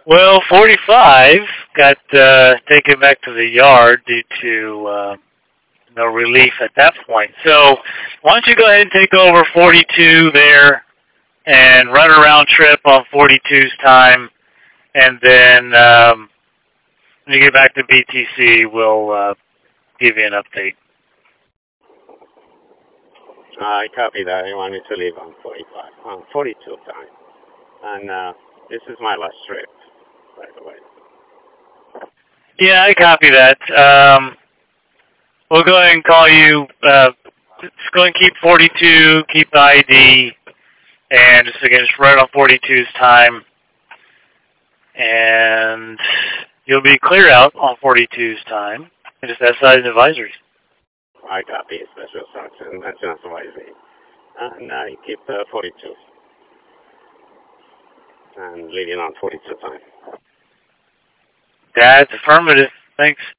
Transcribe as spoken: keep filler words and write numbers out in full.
Well, forty-five got uh, taken back to the yard due to uh, no relief at that point. So why don't you go ahead and take over forty-two there and run a round trip on forty-two's time, and then um, when you get back to B T C, we'll uh, give you an update. I copy that. You want me to leave on forty-five, on forty-two time. And uh, this is my last trip, by the way. Yeah, I copy that. Um, we'll go ahead and call you. Uh, just go and keep forty-two, keep the I D, and just again, just run on forty-two's time, and you'll be clear out on forty-two's time. And just exercise advisories. I copy special stocks and national advisory. And I keep uh, forty-two. And leaving on forty-two time. That's affirmative. Thanks.